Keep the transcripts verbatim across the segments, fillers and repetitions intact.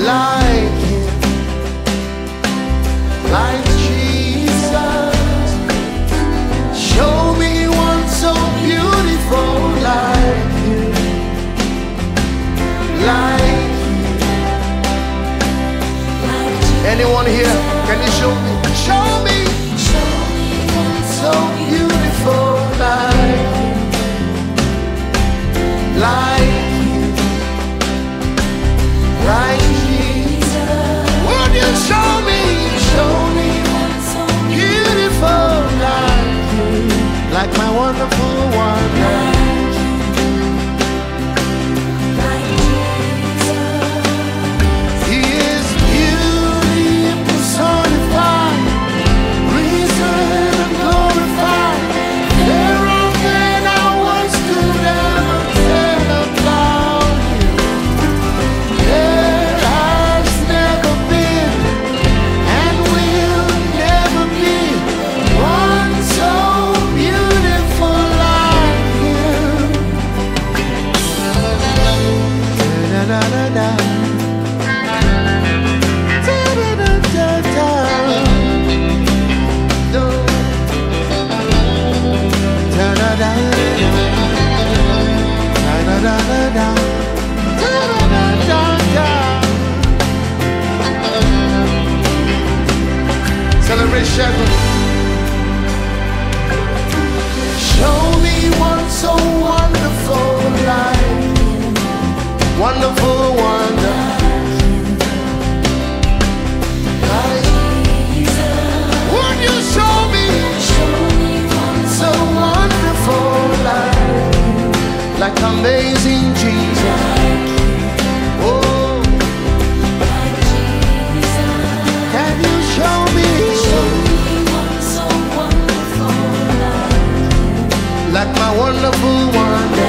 like him, like Jesus. Show me one so beautiful like him, like him. Anyone here? Can you show me? Show me, show me one so beautiful like him, like him, like Jesus. Would you show me, show me one so beautiful like him, like my wonderful one, like Jesus. He is beauty personified, risen and glorified. There are men I once could ever tell about you. There has never been and will never be one so beautiful like him. Da-da-da-da-da. Da-da-da-da-da. Do. Da-da-da-da-da. Da-da-da-da-da. Da-da-da-da-da. Celebration. Show me one so wonderful like him, wonderful wonder. Like Jesus. Would you show me, show me one so wonderful like him, like amazing Jesus. Oh, like Jesus. Can you show me, show me one so wonderful like him, like my wonderful wonder,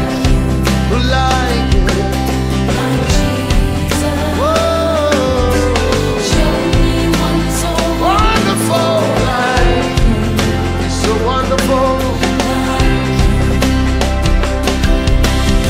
like him, like Jesus. Whoa, show me one so wonderful like him, so wonderful.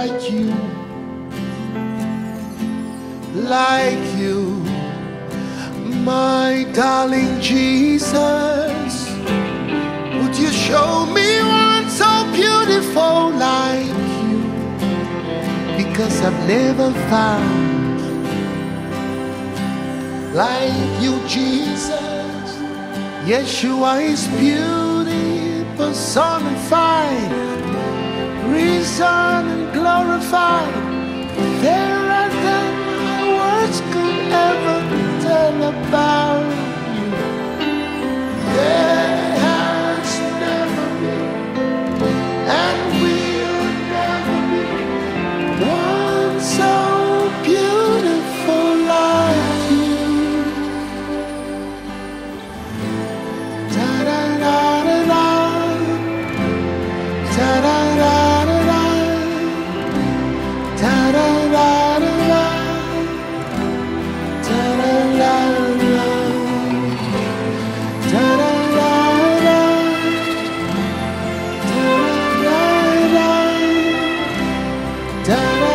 like you, like you, my darling Jesus. Would you show me one so beautiful like you? Because I've never found like you, Jesus. Yeshua is beauty personified, risen and glorified, fairer than my words could ever tell about you. There has never been and will never be one so beautiful like you. Ta-da-da-da-da, ta-da-da-da-da, ta-da-da-da-da, ta-da-da-da-da, ta-da-da-da, ta-da-da-da, ta-da-da-da.